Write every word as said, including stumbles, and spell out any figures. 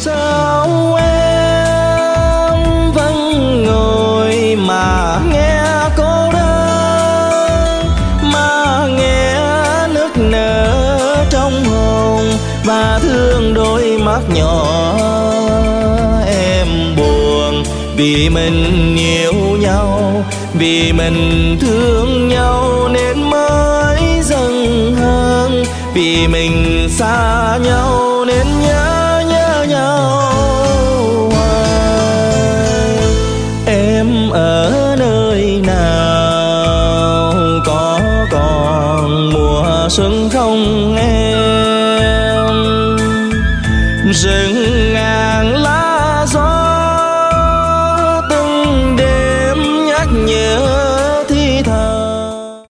sao em vẫn ngồi mà nghe cô đơn, mà nghe nức nở trong hồn và thương đôi mắt nhỏ. Em buồn vì mình yêu nhau, vì mình thương nhau nên mới dần hơn, vì mình xa nhau nên nhớ nhớ nhau hoài. Em ở nơi nào, có còn mùa xuân không em? Rừng